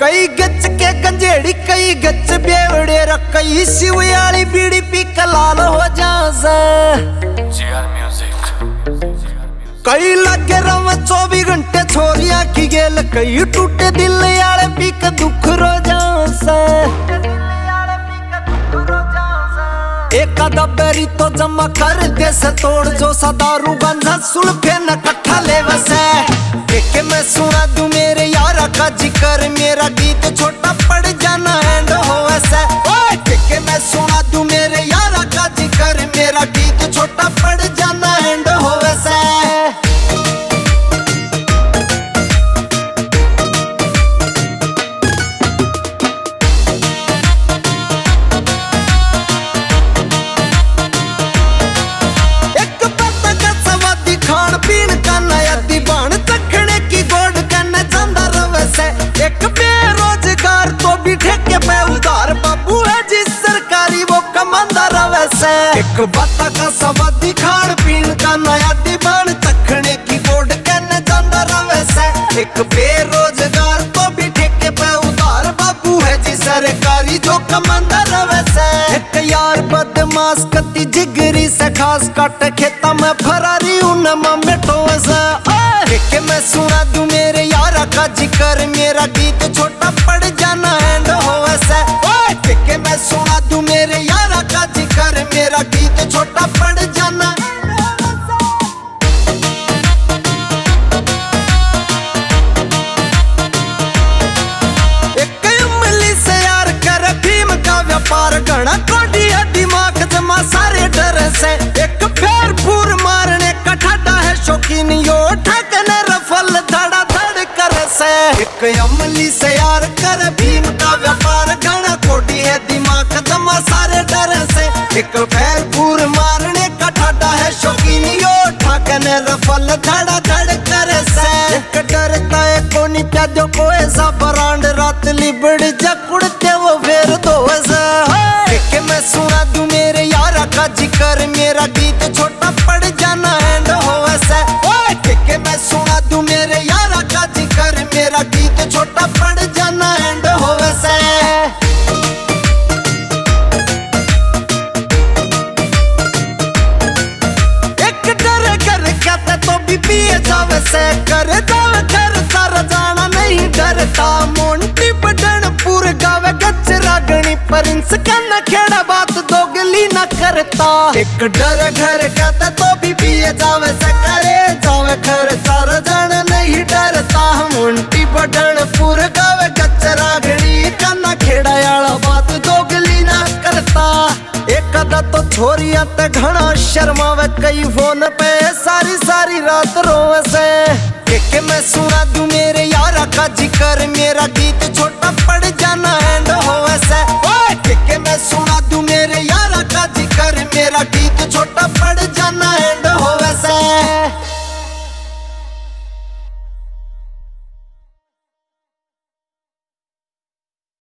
कई गच के गंजेड़ी कई गच बेवड़े कई शिवयाली बीड़ी पी कलाल हो जासे। कई लगे रव 24 घंटे छोरिया की गेल कई टूटे दिल याले पी के दुख रो जासे। एक दबेरी तो जमा कर दे से तोड़ जो सदारू गंजा सुल्फे न कट्ठा ले वसे। देख मैं सुना दूं मेरे यारा का जिक्र मेरा गीत छोटा पड़ जाना एंड हो वैसे। देख मैं सुना दूं मेरे यारा का जिक्र मेरा गीत छोटा पड़ जाना एंड हो वैसे। एक बेरोजगार तो भी ठेके पे उधार बाबू है जिस सरकारी वो कमांदा रवे से। एक बता का सवादी खान पीन का नया दीवान तखने की गोड कहने जांदा रवे से। एक बेरोजगार तो भी ठेके पे उधार बाबू है जिस सरकारी जो कमांदा रवे से। एक यार बदमाश कती जिगरी से खास काट खेता में फरारी उनमा मेटो से। के मैं सुना दूं मेरे यारा का जिक्र मेरा गीत छोटा पड़ जाना एंड हो वैसे। के मैं सुना दूं मेरे यारा का जिक्र मेरा गीत छोटा पड़ जाना। एक उंगली से यार कर भीम का व्यापार घना कोडी है दिमाग जमा सारे डर से। एक फेर फूर मारने का ठाडा है शौकीन यो ठकने रफल धड़ा धड़ कर से। एक अमली से यार कर भीम का व्यापार घना कोडी है दिमाग जमा सारे डर से। एक फेर फूर मारने का ठाडा है शौकीन यो ठकने रफल धड़ा धड़ कर से। एक डरता है कोनी प्यादो को ऐसा बरांड रात लिबड़ जकुड़ते वो फेर दो से। के मैं सुना दूं मेरे यारा का जिक्र मेरा गीत छोटा पड़ जाना एंड हो वैसे। के मैं सुना दूं मेरे यारा का जिक्र मेरा गीत छोटा पड़ जाना एंड हो वैसे। एक डर कर कहते तो भी पिए जावे से कर जावे घर सारा जाना नहीं डरता। मोंटी बडनपुर गावे गच रागणी परिंस कन्ना खेड़ा बात दोगली न करता। एक डर घर कहते तो भी पिए जावे से करे जावे घर सारा जाना नहीं डरता। मोंटी बडनपुर गावे गच रागणी कन्ना खेड़ा याला बात दोगली न करता। एक अदा तो छोरिया ते घना शर्मावे कई फोन पे सारी सारी रात रोवे से। के मैं सुना दूं मेरे यारा का जिक्र मेरा गीत छोटा पड़ जाना एंड हो वैसे। के मैं सुना दूं मेरे यारा का जिक्र मेरा